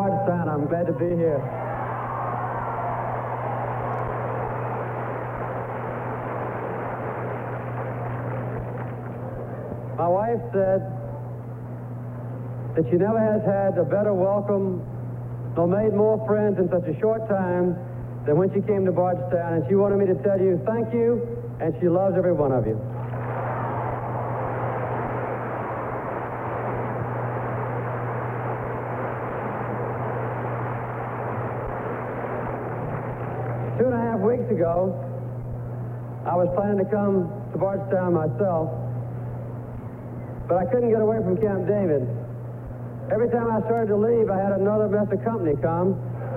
Bardstown. I'm glad to be here. My wife said that she never has had a better welcome nor made more friends in such a short time than when she came to Bardstown, and she wanted me to tell you thank you, and she loves every one of you. Two and a half weeks ago, I was planning to come to Bardstown myself, but I couldn't get away from Camp David. Every time I started to leave, I had another mess of company come,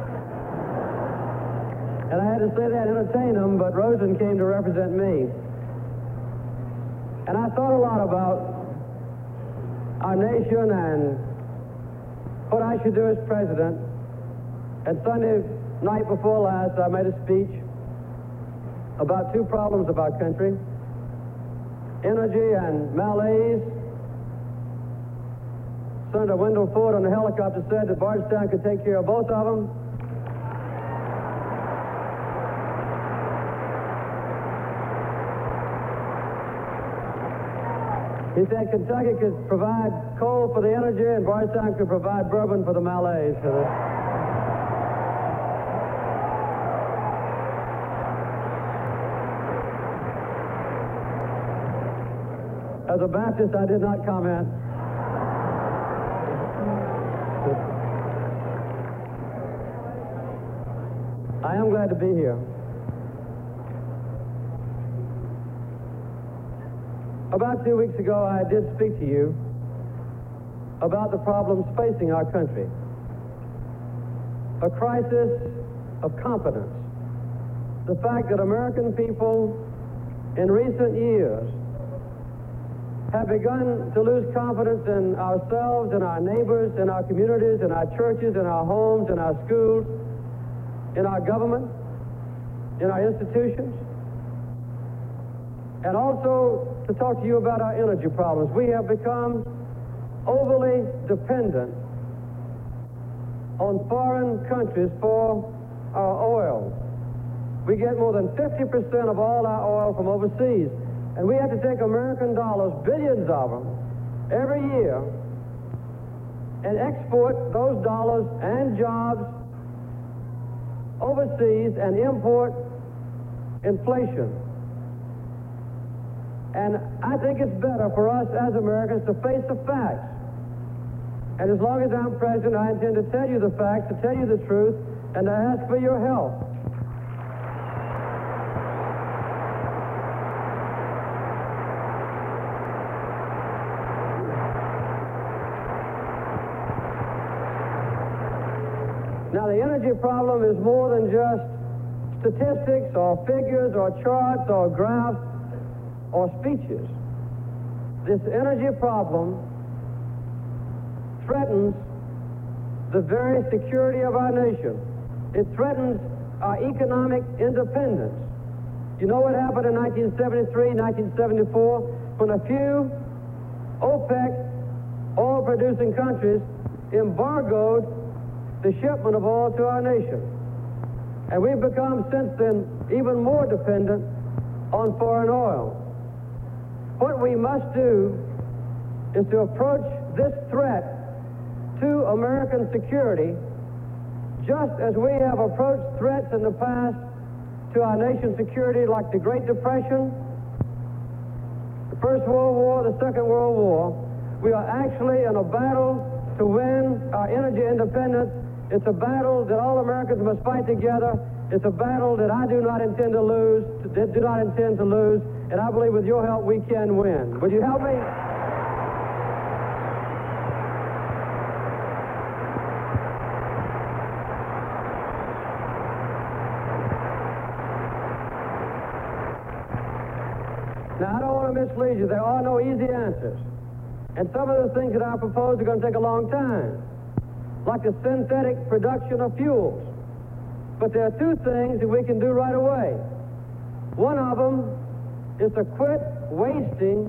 and I had to say that and entertain them, but Rosen came to represent me. And I thought a lot about our nation and what I should do as president. And Sunday night before last, I made a speech about two problems of our country: energy and malaise. Senator Wendell Ford on the helicopter said that Bardstown could take care of both of them. He said Kentucky could provide coal for the energy and Bardstown could provide bourbon for the malaise. As a Baptist, I did not comment. I am glad to be here. About 2 weeks ago, I did speak to you about the problems facing our country. A crisis of confidence. The fact that American people in recent years have begun to lose confidence in ourselves, in our neighbors, in our communities, in our churches, in our homes, in our schools, in our government, in our institutions. And also to talk to you about our energy problems. We have become overly dependent on foreign countries for our oil. We get more than 50% of all our oil from overseas. And we have to take American dollars, billions of them, every year, and export those dollars and jobs overseas and import inflation. And I think it's better for us as Americans to face the facts. And as long as I'm president, I intend to tell you the facts, to tell you the truth, and to ask for your help. Now, the energy problem is more than just statistics or figures or charts or graphs or speeches. This energy problem threatens the very security of our nation. It threatens our economic independence. You know what happened in 1973, 1974, when a few OPEC oil-producing countries embargoed the shipment of oil to our nation. And we've become, since then, even more dependent on foreign oil. What we must do is to approach this threat to American security just as we have approached threats in the past to our nation's security, like the Great Depression, the First World War, the Second World War. We are actually in a battle to win our energy independence. It's a battle that all Americans must fight together. It's a battle that I do not intend to lose, and I believe with your help we can win. Would you help me? Now, I don't want to mislead you. There are no easy answers. And some of the things that I propose are going to take a long time, like the synthetic production of fuels. But there are two things that we can do right away. One of them is to quit wasting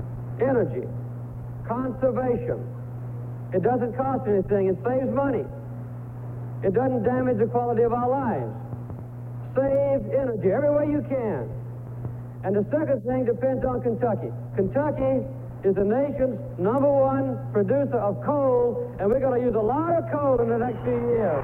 energy. Conservation. It doesn't cost anything. It saves money. It doesn't damage the quality of our lives. Save energy every way you can. And the second thing depends on Kentucky. Kentucky is the nation's #1 producer of coal, and we're going to use a lot of coal in the next few years.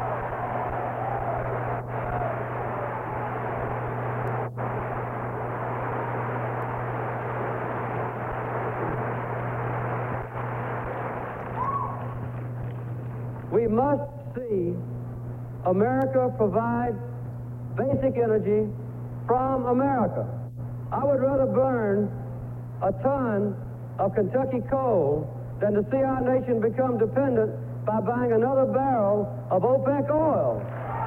We must see America provide basic energy from America. I would rather burn a ton of Kentucky coal than to see our nation become dependent by buying another barrel of OPEC oil.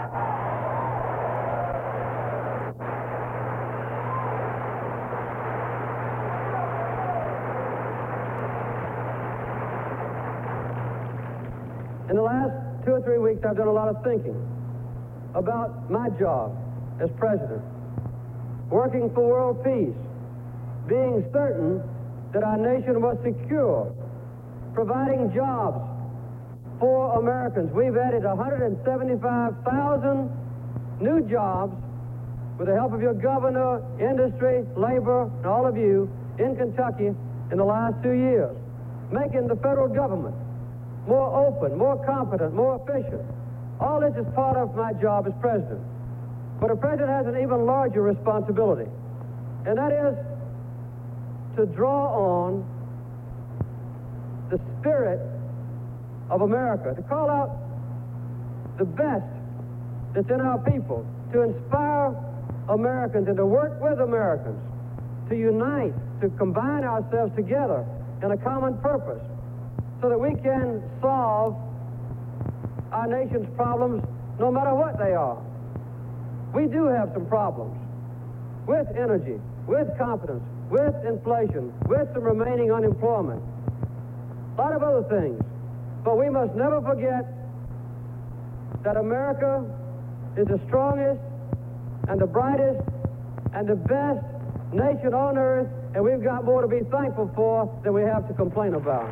In the last 2 or 3 weeks, I've done a lot of thinking about my job as president, working for world peace, being certain that our nation was secure, providing jobs for Americans. We've added 175,000 new jobs with the help of your governor, industry, labor, and all of you in Kentucky in the last 2 years, making the federal government more open, more competent, more efficient. All this is part of my job as president. But a president has an even larger responsibility, and that is to draw on the spirit of America, to call out the best that's in our people, to inspire Americans and to work with Americans, to unite, to combine ourselves together in a common purpose, so that we can solve our nation's problems no matter what they are. We do have some problems with energy, with competence, with inflation, with some remaining unemployment, a lot of other things. But we must never forget that America is the strongest and the brightest and the best nation on earth, and we've got more to be thankful for than we have to complain about.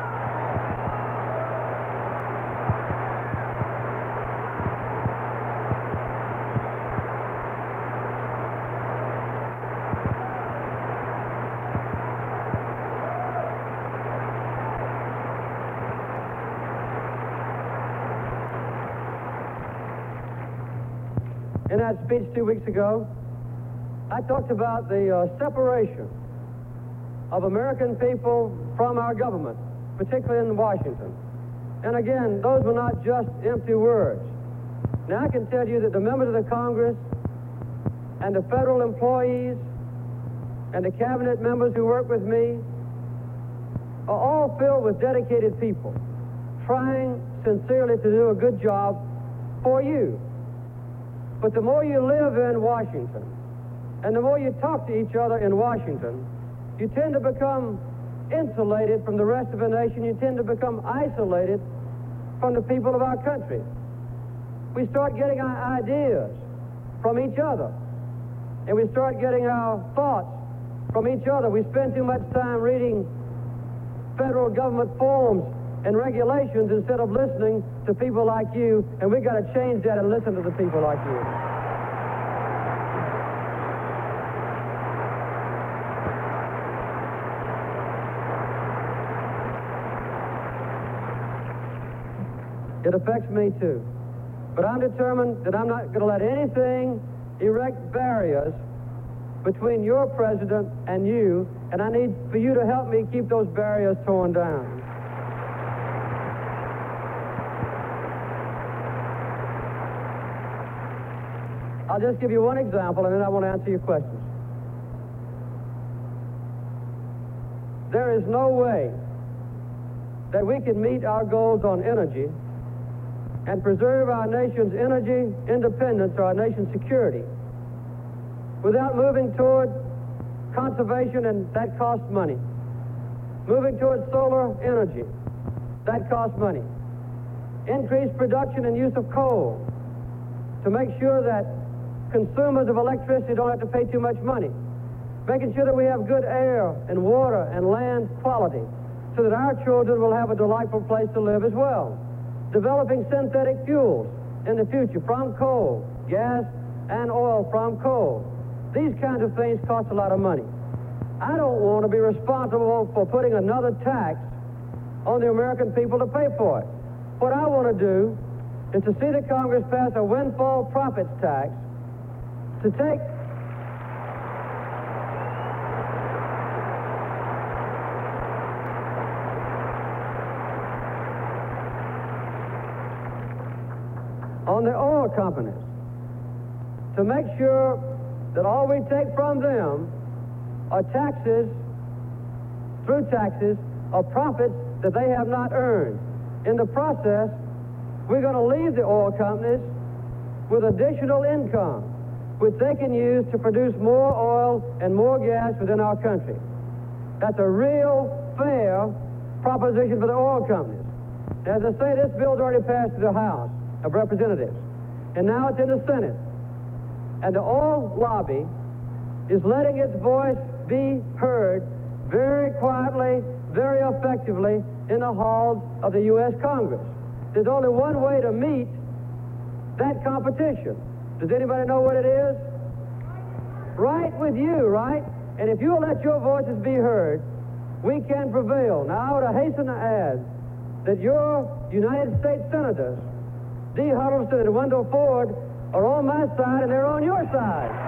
In that speech 2 weeks ago, I talked about the separation of American people from our government, particularly in Washington. And again, those were not just empty words. Now I can tell you that the members of the Congress and the federal employees and the cabinet members who work with me are all filled with dedicated people, trying sincerely to do a good job for you. But the more you live in Washington, and the more you talk to each other in Washington, you tend to become insulated from the rest of the nation. You tend to become isolated from the people of our country. We start getting our ideas from each other, and we start getting our thoughts from each other. We spend too much time reading federal government forms and regulations instead of listening to people like you, and we've got to change that and listen to the people like you. It affects me too, but I'm determined that I'm not going to let anything erect barriers between your president and you, and I need for you to help me keep those barriers torn down. I'll just give you one example, and then I want to answer your questions. There is no way that we can meet our goals on energy and preserve our nation's energy independence or our nation's security without moving toward conservation, and that costs money. Moving toward solar energy, that costs money. Increased production and use of coal to make sure that consumers of electricity don't have to pay too much money. Making sure that we have good air and water and land quality so that our children will have a delightful place to live as well. developing synthetic fuels in the future from coal, gas, and oil from coal. These kinds of things cost a lot of money. I don't want to be responsible for putting another tax on the American people to pay for it. What I want to do is to see the Congress pass a windfall profits tax to take on the oil companies to make sure that all we take from them are taxes, through taxes, or profits that they have not earned. In the process, we're going to leave the oil companies with additional income, which they can use to produce more oil and more gas within our country. That's a real fair proposition for the oil companies. As I say, this bill's already passed through the House of Representatives, and now it's in the Senate. And the oil lobby is letting its voice be heard very quietly, very effectively in the halls of the U.S. Congress. There's only one way to meet that competition. Does anybody know what it is? Right with you, right? And if you'll let your voices be heard, we can prevail. Now, I would hasten to add that your United States Senators, Dee Huddleston and Wendell Ford, are on my side and they're on your side.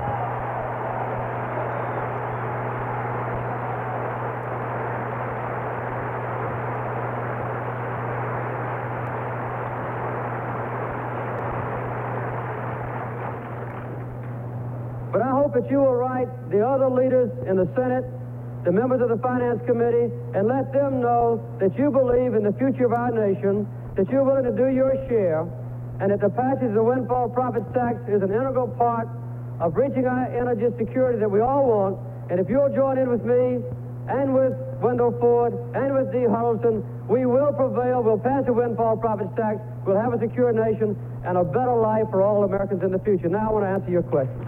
But I hope that you will write the other leaders in the Senate, the members of the Finance Committee, and let them know that you believe in the future of our nation, that you're willing to do your share, and that the passage of the windfall profits tax is an integral part of reaching our energy security that we all want. And if you'll join in with me and with Wendell Ford and with Dee Huddleston, we will prevail. We'll pass the windfall profits tax. We'll have a secure nation and a better life for all Americans in the future. Now I want to answer your question.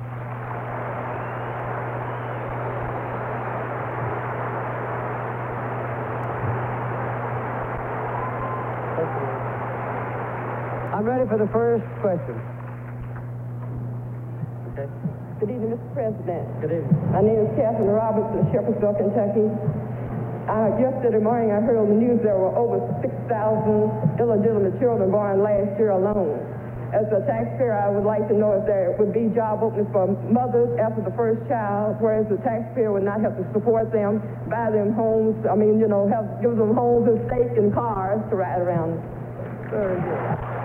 I'm ready for the first question. Okay. Good evening, Mr. President. Good evening. My name is Catherine Robertson of Shepherdsville, Kentucky. Yesterday morning I heard on the news there were over 6,000 illegitimate children born last year alone. As a taxpayer, I would like to know if there would be job openings for mothers after the first child, whereas the taxpayer would not have to support them, buy them homes, give them homes and steak and cars to ride around. Very good.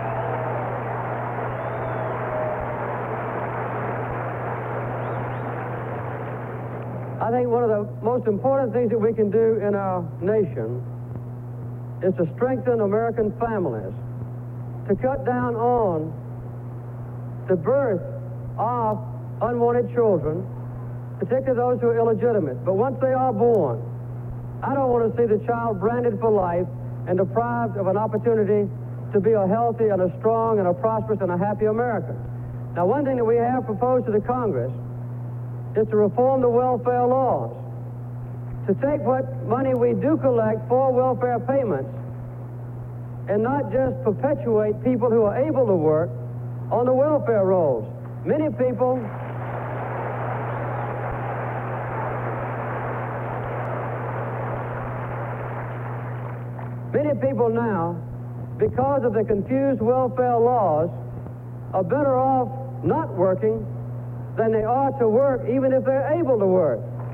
I think one of the most important things that we can do in our nation is to strengthen American families, to cut down on the birth of unwanted children, particularly those who are illegitimate. But once they are born, I don't want to see the child branded for life and deprived of an opportunity to be a healthy and a strong and a prosperous and a happy American. Now, one thing that we have proposed to the Congress is to reform the welfare laws, to take what money we do collect for welfare payments and not just perpetuate people who are able to work on the welfare rolls. Many people now, because of the confused welfare laws, are better off not working than they are to work, even if they're able to work.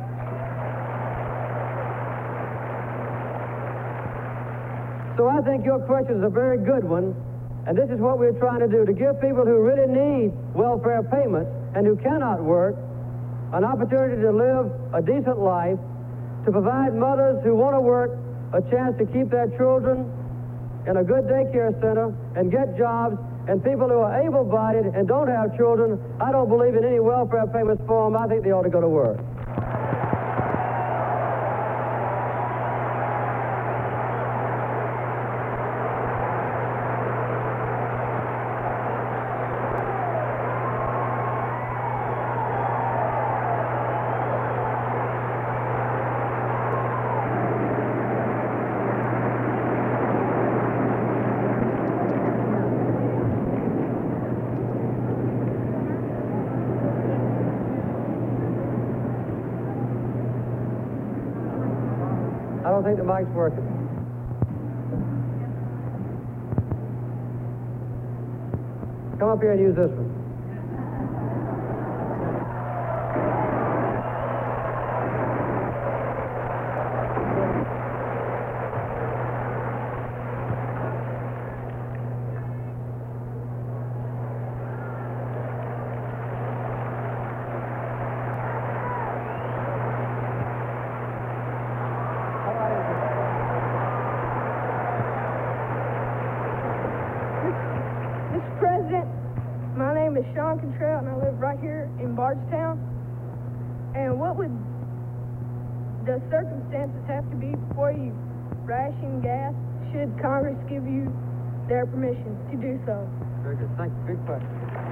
So I think your question is a very good one, and this is what we're trying to do, to give people who really need welfare payments and who cannot work an opportunity to live a decent life, to provide mothers who want to work a chance to keep their children in a good daycare center and get jobs. And people who are able-bodied and don't have children, I don't believe in any welfare payments for them. I think they ought to go to work. don't think the mic's working. Come up here and use this one. Mr. President, my name is Sean Contrell, and I live right here in Bardstown. And what would the circumstances have to be before you ration gas should Congress give you their permission to do so? Very good. Thank you. Good question.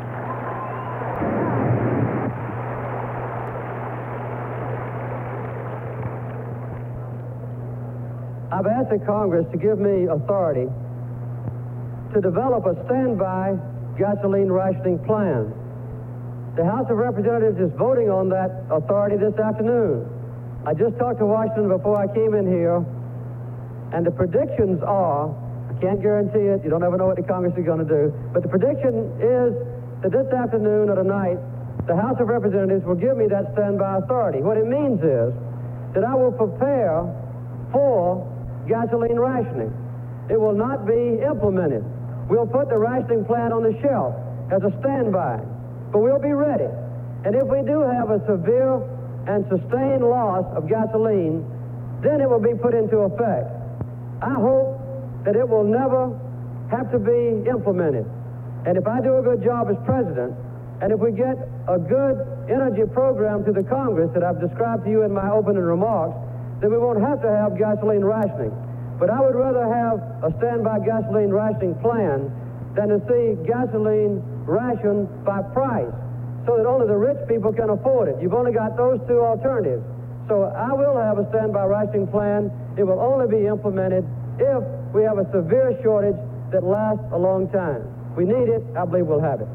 I've asked the Congress to give me authority to develop a standby gasoline rationing plan. The House of Representatives is voting on that authority this afternoon. I just talked to Washington before I came in here, and the predictions are, I can't guarantee it, you don't ever know what the Congress is going to do, but the prediction is that this afternoon or tonight, the House of Representatives will give me that standby authority. What it means is that I will prepare for gasoline rationing. It will not be implemented. We'll put the rationing plan on the shelf as a standby, but we'll be ready. And if we do have a severe and sustained loss of gasoline, then it will be put into effect. I hope that it will never have to be implemented. And if I do a good job as president, and if we get a good energy program to the Congress that I've described to you in my opening remarks, then we won't have to have gasoline rationing. But I would rather have a standby gasoline rationing plan than to see gasoline rationed by price, so that only the rich people can afford it. You've only got those two alternatives. So I will have a standby rationing plan. It will only be implemented if we have a severe shortage that lasts a long time. We need it. I believe we'll have it.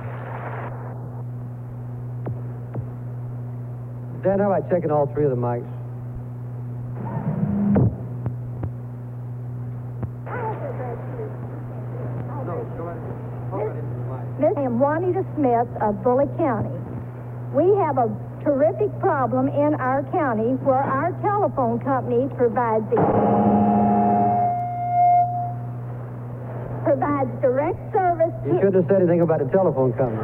Dan, how about checking all three of the mics? I am Juanita Smith of Bullitt County. We have a terrific problem in our county where our telephone company provides direct service. You shouldn't have said anything about the telephone company.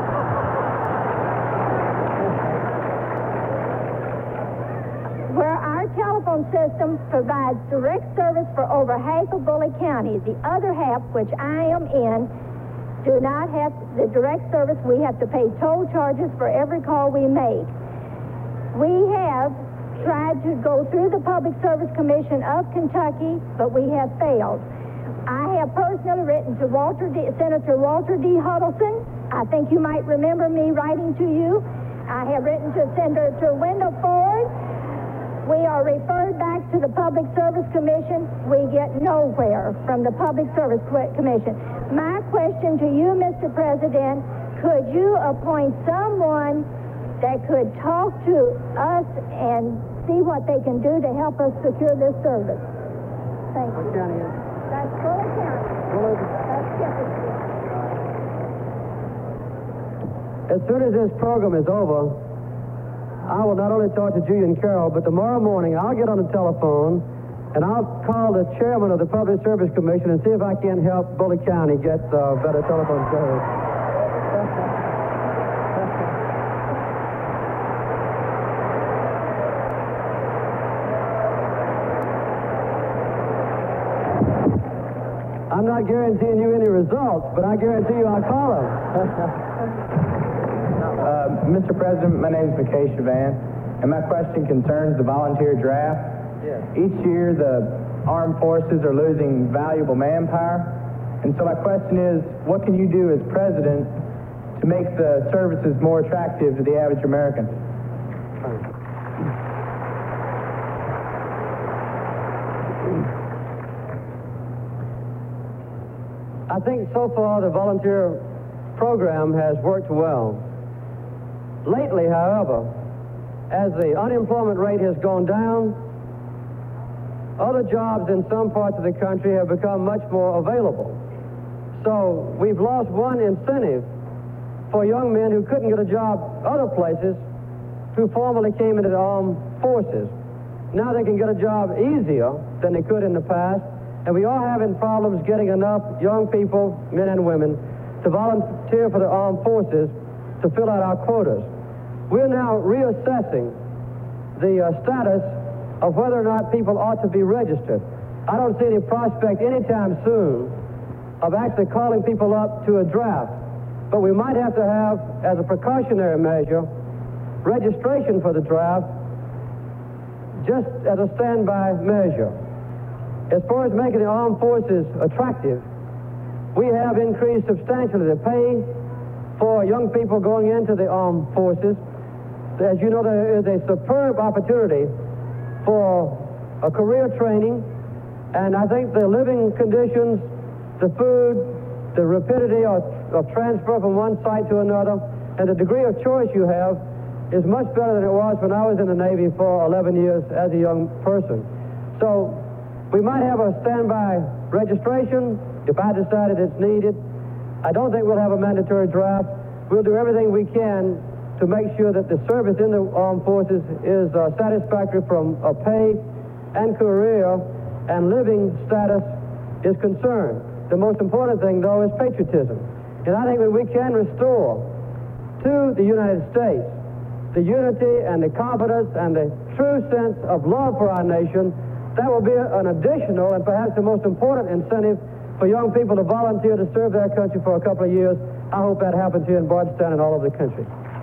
Where our telephone system provides direct service for over half of Bullitt County. The other half, which I am in, do not have the direct service. We have to pay toll charges for every call we make. We have tried to go through the Public Service Commission of Kentucky, but we have failed. I have personally written to Senator Walter D. Huddleston. I think you might remember me writing to you. I have written to Senator Wendell Ford. We are referred back to the Public Service Commission. We get nowhere from the Public Service Commission. My question to you, Mr. President, could you appoint someone that could talk to us and see what they can do to help us secure this service? Thank you. What county is it? That's Bullitt County. That's Jefferson. As soon as this program is over, I will not only talk to Julian Carroll, but tomorrow morning I'll get on the telephone and I'll call the chairman of the Public Service Commission and see if I can help Bullitt County get better telephone service. I'm not guaranteeing you any results, but I guarantee you I'll call them. Mr. President, my name is McKay Chavan, and my question concerns the volunteer draft. Yes. Each year, the armed forces are losing valuable manpower, and so my question is, what can you do as president to make the services more attractive to the average American? I think so far the volunteer program has worked well. Lately, however, as the unemployment rate has gone down, other jobs in some parts of the country have become much more available. So we've lost one incentive for young men who couldn't get a job other places who formerly came into the armed forces. Now they can get a job easier than they could in the past, and we are having problems getting enough young people, men and women, to volunteer for the armed forces to fill out our quotas. We're now reassessing the status of whether or not people ought to be registered. I don't see any prospect anytime soon of actually calling people up to a draft, but we might have to have, as a precautionary measure, registration for the draft just as a standby measure. As far as making the armed forces attractive, we have increased substantially the pay for young people going into the armed forces. As you know, there is a superb opportunity for a career training, and I think the living conditions, the food, the rapidity of transfer from one site to another, and the degree of choice you have is much better than it was when I was in the Navy for 11 years as a young person. So we might have a standby registration if I decided it's needed. I don't think we'll have a mandatory draft. We'll do everything we can to make sure that the service in the armed forces is satisfactory from a pay and career and living status is concerned. The most important thing, though, is patriotism. And I think that we can restore to the United States the unity and the confidence and the true sense of love for our nation. That will be an additional and perhaps the most important incentive for young people to volunteer to serve their country for a couple of years. I hope that happens here in Bardstown and all over the country.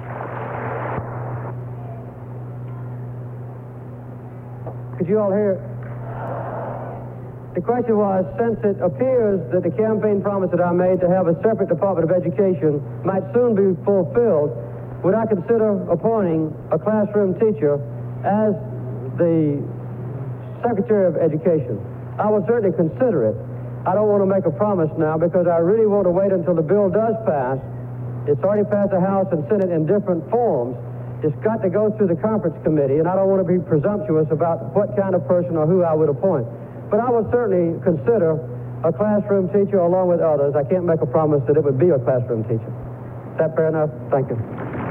Could you all hear? The question was, since it appears that the campaign promise that I made to have a separate Department of Education might soon be fulfilled, would I consider appointing a classroom teacher as the Secretary of Education? I will certainly consider it. I don't want to make a promise now because I really want to wait until the bill does pass. It's already passed the House and Senate in different forms. It's got to go through the conference committee, and I don't want to be presumptuous about what kind of person or who I would appoint. But I will certainly consider a classroom teacher along with others. I can't make a promise that it would be a classroom teacher. Is that fair enough? Thank you.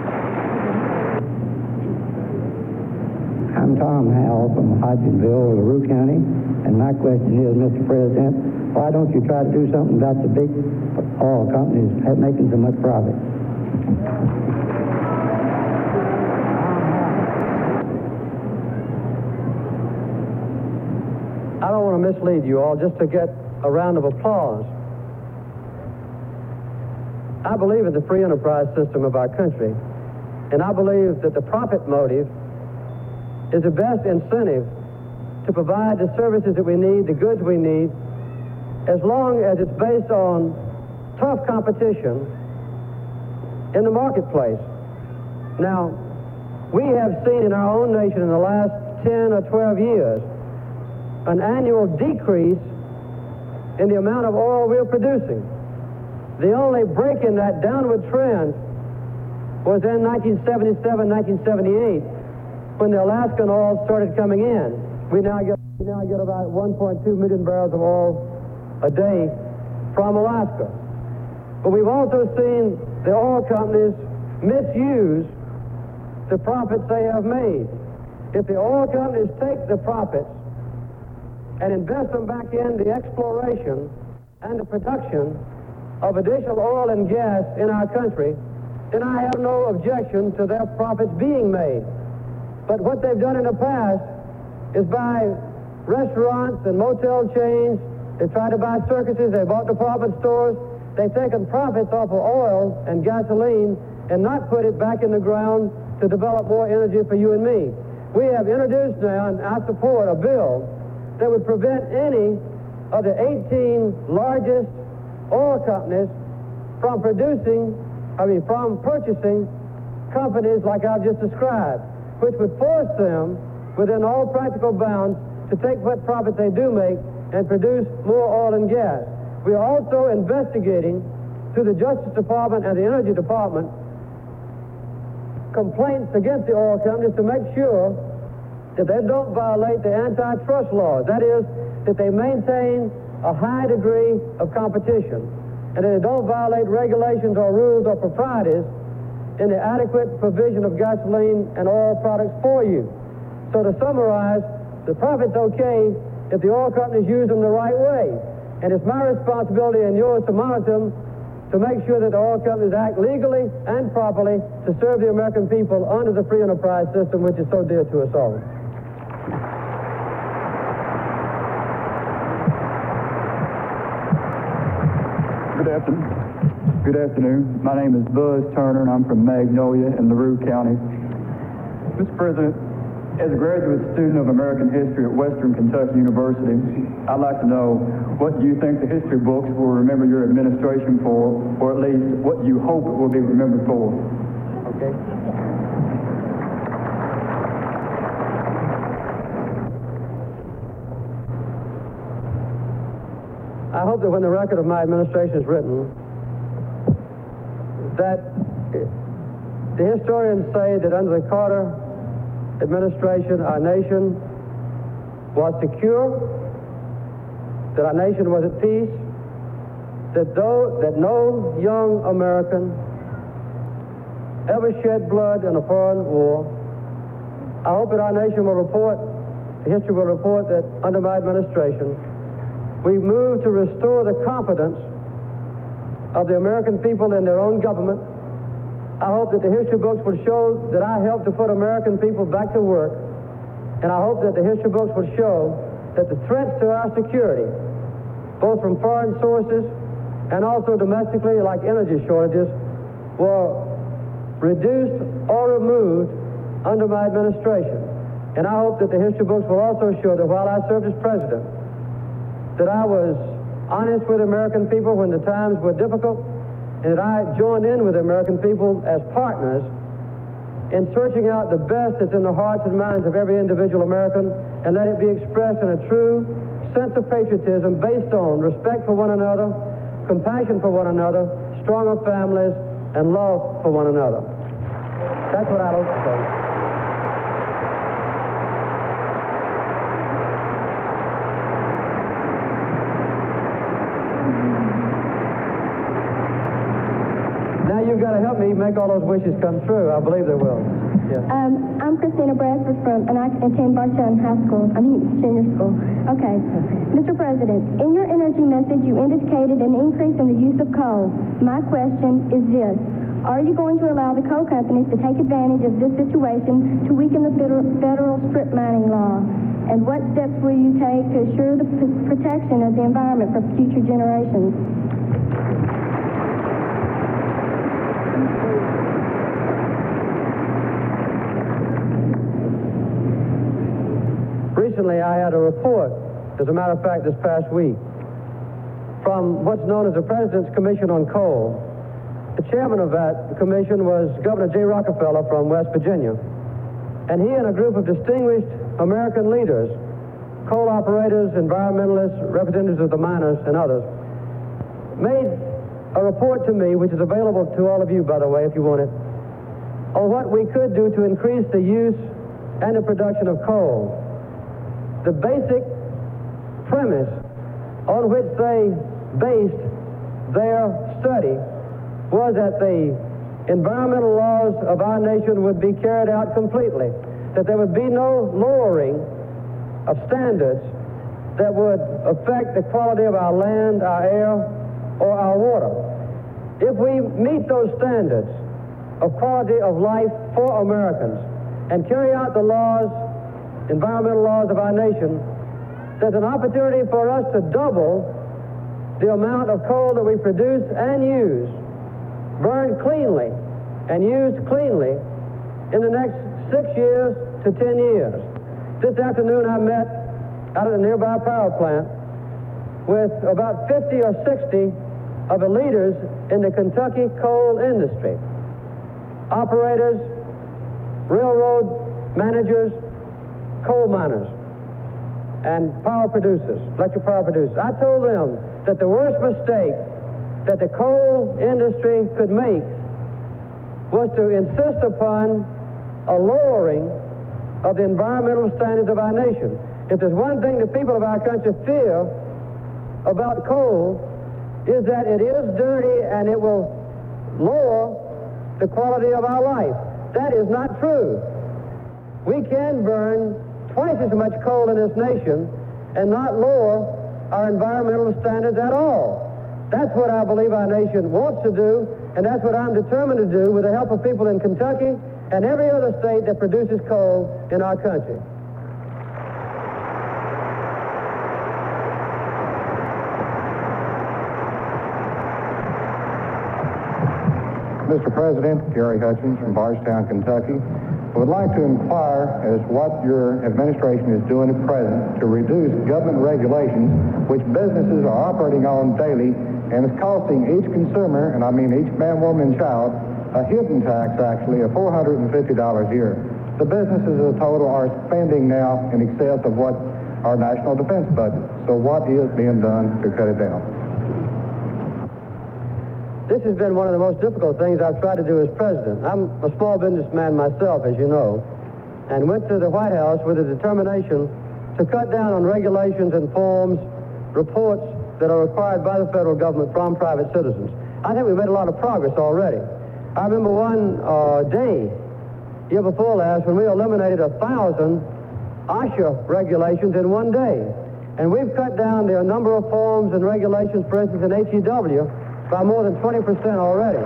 I'm Tom Howell from Hodgenville, LaRue County, and my question is, Mr. President, why don't you try to do something about the big oil companies making so much profit? I don't want to mislead you all just to get a round of applause. I believe in the free enterprise system of our country, and I believe that the profit motive is the best incentive to provide the services that we need, the goods we need, as long as it's based on tough competition in the marketplace. Now, we have seen in our own nation in the last 10 or 12 years an annual decrease in the amount of oil we're producing. The only break in that downward trend was in 1977, 1978, when the Alaskan oil started coming in. We now get about 1.2 million barrels of oil a day from Alaska. But we've also seen the oil companies misuse the profits they have made. If the oil companies take the profits and invest them back in the exploration and the production of additional oil and gas in our country, then I have no objection to their profits being made. But what they've done in the past is buy restaurants and motel chains. They try to buy circuses. They bought department stores. They've taken profits off of oil and gasoline and not put it back in the ground to develop more energy for you and me. We have introduced now, and I support, a bill that would prevent any of the 18 largest oil companies from purchasing companies like I've just described, which would force them, within all practical bounds, to take what profits they do make and produce more oil and gas. We are also investigating, through the Justice Department and the Energy Department, complaints against the oil companies to make sure that they don't violate the antitrust laws. That is, that they maintain a high degree of competition, and that they don't violate regulations or rules or proprieties in the adequate provision of gasoline and oil products for you. So to summarize, the profit's okay if the oil companies use them the right way. And it's my responsibility and yours to monitor them to make sure that the oil companies act legally and properly to serve the American people under the free enterprise system, which is so dear to us all. Good afternoon. My name is Buzz Turner, and I'm from Magnolia in LaRue County. Mr. President, as a graduate student of American history at Western Kentucky University, I'd like to know what you think the history books will remember your administration for, or at least what you hope it will be remembered for. Okay. I hope that when the record of my administration is written, that the historians say that under the Carter administration, our nation was secure, that our nation was at peace, that no young American ever shed blood in a foreign war. I hope that our nation will report, the history will report that under my administration, we moved to restore the confidence of the American people in their own government. I hope that the history books will show that I helped to put American people back to work, and I hope that the history books will show that the threats to our security, both from foreign sources and also domestically, like energy shortages, were reduced or removed under my administration. And I hope that the history books will also show that while I served as president, that I was honest with American people when the times were difficult, and that I joined in with the American people as partners in searching out the best that's in the hearts and minds of every individual American, and let it be expressed in a true sense of patriotism based on respect for one another, compassion for one another, stronger families, and love for one another. That's what I hope to say. Now you've got to help me make all those wishes come true. I believe they will. Yes. I'm Christina Bradford and I attend Bardstown High School. Senior school. Okay. Mr. President, in your energy message, you indicated an increase in the use of coal. My question is this. Are you going to allow the coal companies to take advantage of this situation to weaken the federal strip mining law? And what steps will you take to assure the protection of the environment for future generations? Recently, I had a report, as a matter of fact, this past week, from what's known as the President's Commission on Coal. The chairman of that commission was Governor J. Rockefeller from West Virginia. And he and a group of distinguished American leaders, coal operators, environmentalists, representatives of the miners, and others, made a report to me, which is available to all of you, by the way, if you want it, on what we could do to increase the use and the production of coal. The basic premise on which they based their study was that the environmental laws of our nation would be carried out completely, that there would be no lowering of standards that would affect the quality of our land, our air, or our water. If we meet those standards of quality of life for Americans and carry out the laws, environmental laws of our nation, there's an opportunity for us to double the amount of coal that we produce and use, burned cleanly and used cleanly in the next 6 years to 10 years. This afternoon I met out at the nearby power plant with about 50 or 60 of the leaders in the Kentucky coal industry, operators, railroad managers, coal miners, and power producers, electric power producers. I told them that the worst mistake that the coal industry could make was to insist upon a lowering of the environmental standards of our nation. If there's one thing the people of our country fear about coal, is that it is dirty and it will lower the quality of our life. That is not true. We can burn twice as much coal in this nation and not lower our environmental standards at all. That's what I believe our nation wants to do, and that's what I'm determined to do with the help of people in Kentucky and every other state that produces coal in our country. Mr. President, Gary Hutchins from Bardstown, Kentucky. I would like to inquire as what your administration is doing at present to reduce government regulations which businesses are operating on daily and is costing each consumer, and I mean each man, woman, and child, a hidden tax actually of $450 a year. The businesses as a total are spending now in excess of what our national defense budget. So what is being done to cut it down? This has been one of the most difficult things I've tried to do as president. I'm a small businessman myself, as you know, and went to the White House with a determination to cut down on regulations and forms, reports that are required by the federal government from private citizens. I think we've made a lot of progress already. I remember one day, year before last, when we eliminated 1,000 OSHA regulations in one day. And we've cut down the number of forms and regulations, for instance, in HEW, by more than 20% already.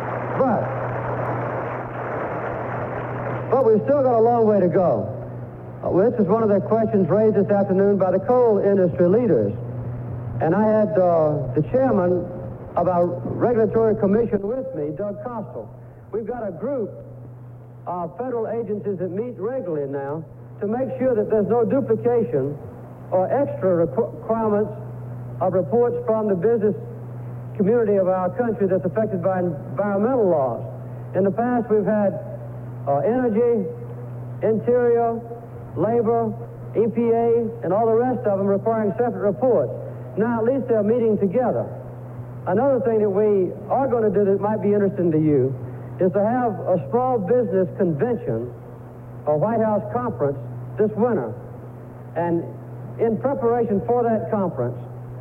But we've still got a long way to go. This is one of the questions raised this afternoon by the coal industry leaders. And I had the chairman of our regulatory commission with me, Doug Costle. We've got a group of federal agencies that meet regularly now to make sure that there's no duplication or extra requirements of reports from the business community of our country that's affected by environmental laws. In the past, we've had energy, interior, labor, EPA, and all the rest of them requiring separate reports. Now, at least they're meeting together. Another thing that we are going to do that might be interesting to you is to have a small business convention, a White House conference this winter. And in preparation for that conference,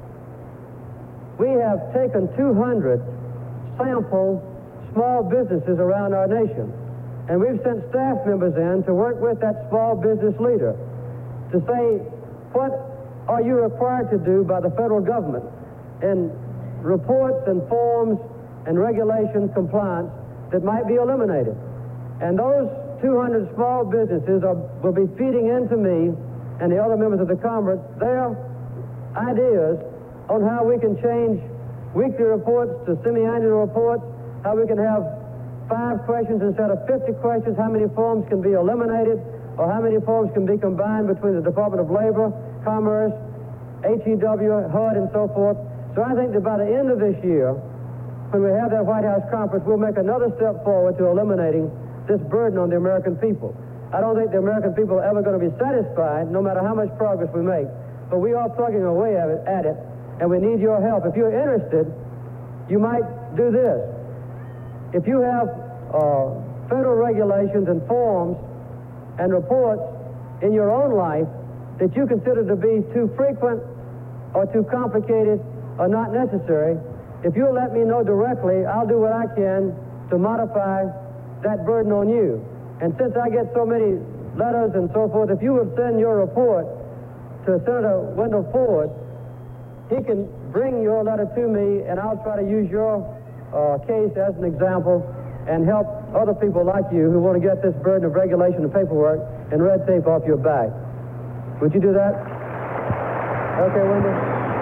we have taken 200 sample small businesses around our nation. And we've sent staff members in to work with that small business leader to say, what are you required to do by the federal government in reports and forms and regulation compliance that might be eliminated? And those 200 small businesses will be feeding into me and the other members of the conference their ideas on how we can change weekly reports to semi-annual reports, how we can have 5 questions instead of 50 questions, how many forms can be eliminated, or how many forms can be combined between the Department of Labor, Commerce, HEW, HUD, and so forth. So I think that by the end of this year, when we have that White House conference, we'll make another step forward to eliminating this burden on the American people. I don't think the American people are ever going to be satisfied, no matter how much progress we make, but we are plugging away at it, and we need your help. If you're interested, you might do this. If you have federal regulations and forms and reports in your own life that you consider to be too frequent or too complicated or not necessary, if you'll let me know directly, I'll do what I can to modify that burden on you. And since I get so many letters and so forth, if you would send your report to Senator Wendell Ford, he can bring your letter to me, and I'll try to use your case as an example and help other people like you who want to get this burden of regulation and paperwork and red tape off your back. Would you do that? Okay, Wendell.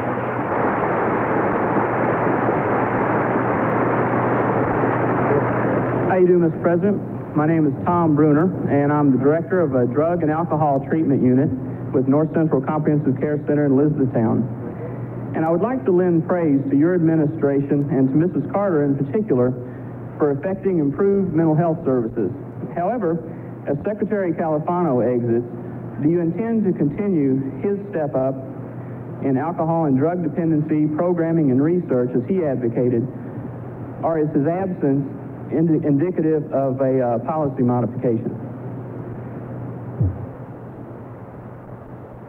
How you doing, Mr. President? My name is Tom Bruner, and I'm the director of a drug and alcohol treatment unit with North Central Comprehensive Care Center in Elizabethtown. And I would like to lend praise to your administration and to Mrs. Carter in particular for effecting improved mental health services. However, as Secretary Califano exits, do you intend to continue his step up in alcohol and drug dependency programming and research as he advocated, or is his absence indicative of a policy modification?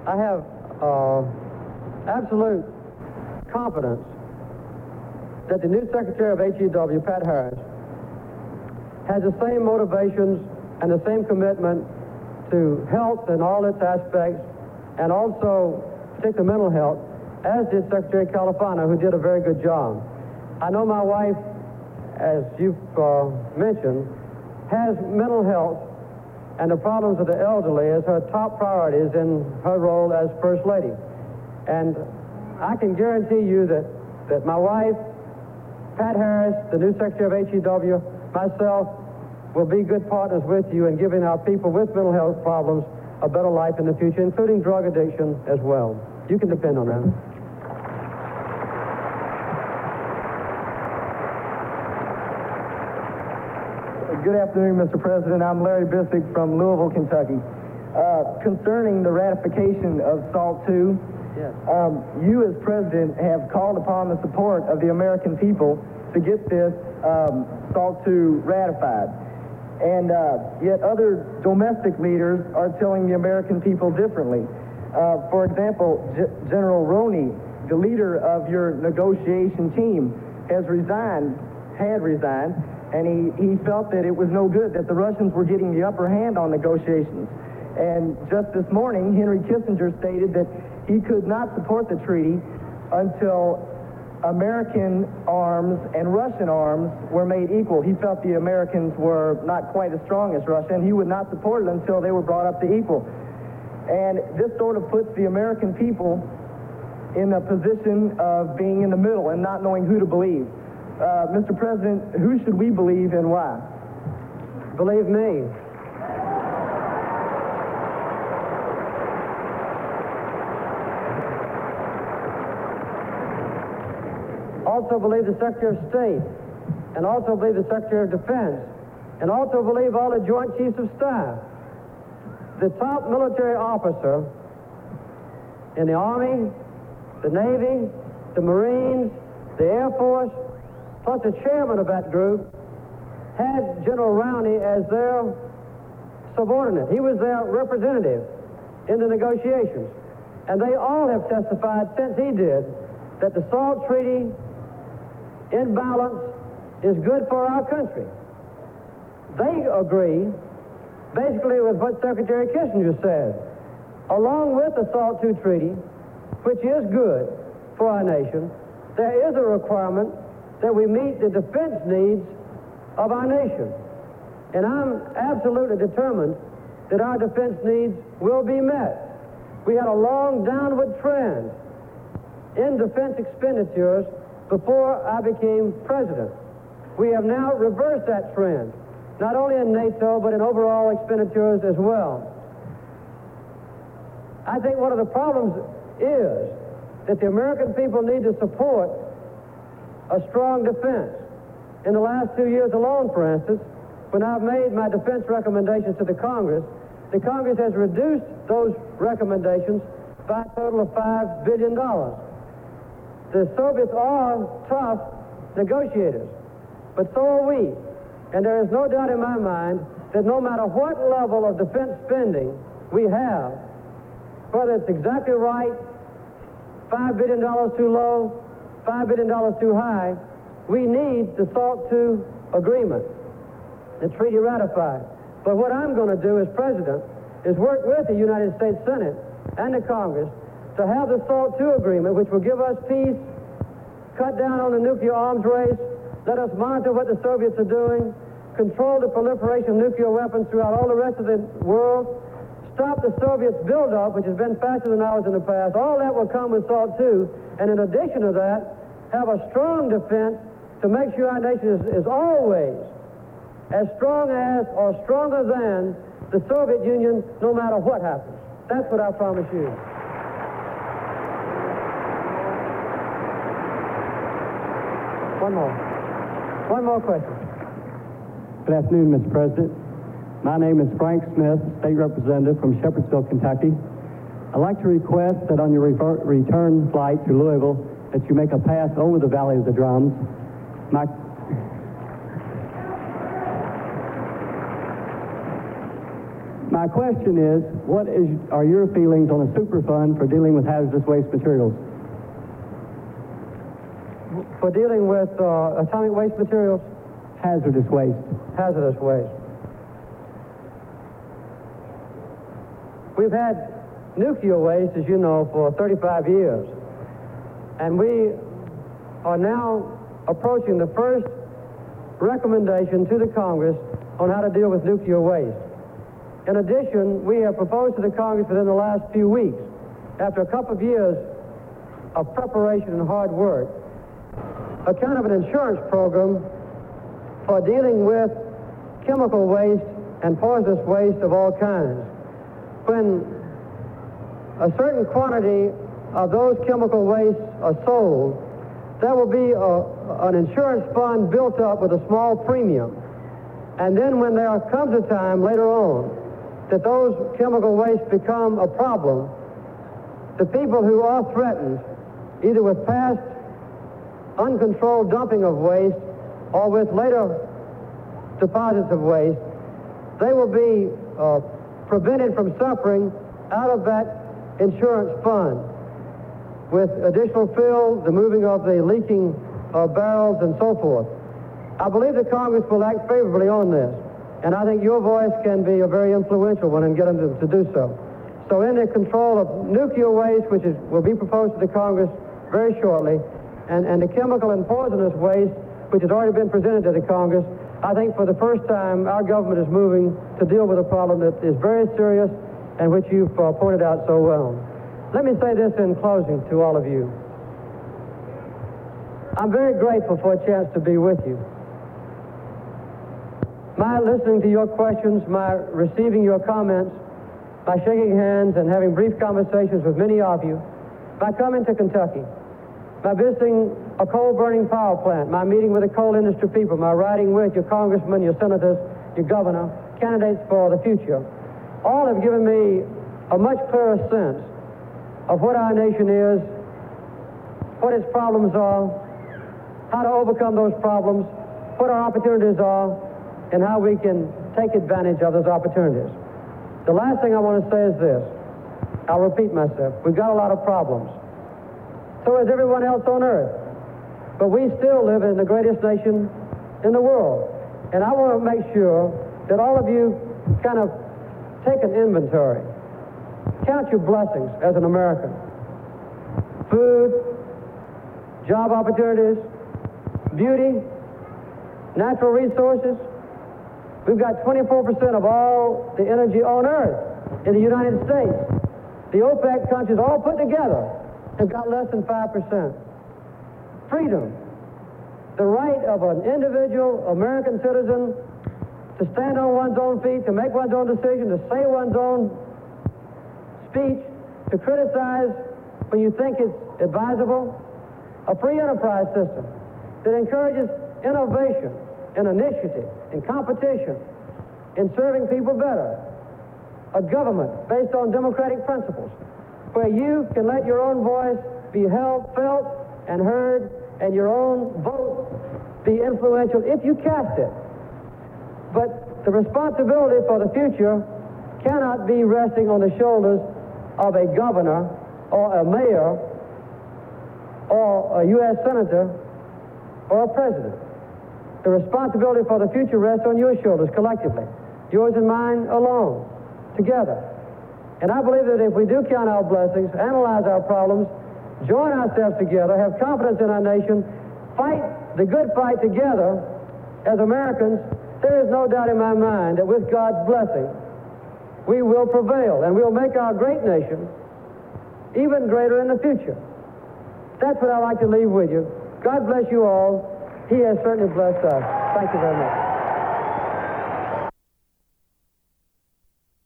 I have absolute confidence that the new Secretary of HEW, Pat Harris, has the same motivations and the same commitment to health in all its aspects, and also particularly mental health, as did Secretary Califano, who did a very good job. I know my wife, as you've mentioned, has mental health and the problems of the elderly as her top priorities in her role as First Lady. And I can guarantee you that my wife, Pat Harris, the new Secretary of HEW, myself, will be good partners with you in giving our people with mental health problems a better life in the future, including drug addiction as well. You can depend on that. Good afternoon, Mr. President. I'm Larry Bissick from Louisville, Kentucky. Concerning the ratification of SALT II, yes. You as President have called upon the support of the American people to get this SALT II ratified. And yet other domestic leaders are telling the American people differently. For example, General Roney, the leader of your negotiation team, had resigned, and he felt that it was no good, that the Russians were getting the upper hand on negotiations. And just this morning, Henry Kissinger stated that he could not support the treaty until American arms and Russian arms were made equal. He felt the Americans were not quite as strong as Russia, and he would not support it until they were brought up to equal. And this sort of puts the American people in a position of being in the middle and not knowing who to believe. Mr. President, who should we believe and why? Believe me. Also believe the Secretary of State, and also believe the Secretary of Defense, and also believe all the Joint Chiefs of Staff. The top military officer in the Army, the Navy, the Marines, the Air Force, plus the chairman of that group, had General Rowney as their subordinate. He was their representative in the negotiations. And they all have testified since he did that the SALT Treaty in balance is good for our country. They agree basically with what Secretary Kissinger said. Along with the SALT II Treaty, which is good for our nation, there is a requirement that we meet the defense needs of our nation. And I'm absolutely determined that our defense needs will be met. We had a long downward trend in defense expenditures before I became president. We have now reversed that trend, not only in NATO, but in overall expenditures as well. I think one of the problems is that the American people need to support a strong defense. In the last 2 years alone, for instance, when I've made my defense recommendations to the Congress has reduced those recommendations by a total of $5 billion. The Soviets are tough negotiators, but so are we. And there is no doubt in my mind that no matter what level of defense spending we have, whether it's exactly right, $5 billion too low, $5 billion too high, we need the SALT II agreement, the treaty ratified. But what I'm going to do as president is work with the United States Senate and the Congress to have the SALT II agreement, which will give us peace, cut down on the nuclear arms race, let us monitor what the Soviets are doing, control the proliferation of nuclear weapons throughout all the rest of the world, stop the Soviets' buildup, which has been faster than ours in the past. All that will come with SALT II, and in addition to that, have a strong defense to make sure our nation is always as strong as or stronger than the Soviet Union, no matter what happens. That's what I promise you. One more question. Good afternoon, Mr. President. My name is Frank Smith, State Representative from Shepherdsville, Kentucky. I'd like to request that on your return flight to Louisville that you make a pass over the Valley of the Drums. My question is, are your feelings on a Superfund for dealing with hazardous waste materials? For dealing with atomic waste materials? Hazardous waste. Hazardous waste. We've had nuclear waste, as you know, for 35 years. And we are now approaching the first recommendation to the Congress on how to deal with nuclear waste. In addition, we have proposed to the Congress within the last few weeks, after a couple of years of preparation and hard work, a kind of an insurance program for dealing with chemical waste and poisonous waste of all kinds. When a certain quantity of those chemical wastes are sold, there will be an insurance fund built up with a small premium. And then when there comes a time later on that those chemical wastes become a problem, the people who are threatened, either with past uncontrolled dumping of waste or with later deposits of waste, they will be prevented from suffering out of that insurance fund with additional fill, the moving of the leaking barrels, and so forth. I believe the Congress will act favorably on this, and I think your voice can be a very influential one and get them to do so. So in the control of nuclear waste, which will be proposed to the Congress very shortly, and the chemical and poisonous waste, which has already been presented to the Congress, I think for the first time our government is moving to deal with a problem that is very serious and which you've pointed out so well. Let me say this in closing to all of you. I'm very grateful for a chance to be with you. My listening to your questions, my receiving your comments, my shaking hands and having brief conversations with many of you, my coming to Kentucky, my visiting a coal-burning power plant, my meeting with the coal industry people, my riding with your congressmen, your senators, your governor, candidates for the future, all have given me a much clearer sense of what our nation is, what its problems are, how to overcome those problems, what our opportunities are, and how we can take advantage of those opportunities. The last thing I want to say is this. I'll repeat myself. We've got a lot of problems. So has everyone else on earth. But we still live in the greatest nation in the world. And I want to make sure that all of you kind of take an inventory. Count your blessings as an American. Food, job opportunities, beauty, natural resources. We've got 24% of all the energy on earth in the United States. The OPEC countries all put together have got less than 5%. Freedom, the right of an individual American citizen to stand on one's own feet, to make one's own decision, to say one's own speech, to criticize when you think it's advisable. A free enterprise system that encourages innovation and initiative and competition in serving people better. A government based on democratic principles where you can let your own voice be held, felt, and heard, and your own vote be influential if you cast it. But the responsibility for the future cannot be resting on the shoulders of a governor or a mayor or a U.S. senator or a president. The responsibility for the future rests on your shoulders collectively, yours and mine alone, together. And I believe that if we do count our blessings, analyze our problems, join ourselves together, have confidence in our nation, fight the good fight together as Americans, there is no doubt in my mind that with God's blessing, we will prevail and we'll make our great nation even greater in the future. That's what I'd like to leave with you. God bless you all. He has certainly blessed us. Thank you very much.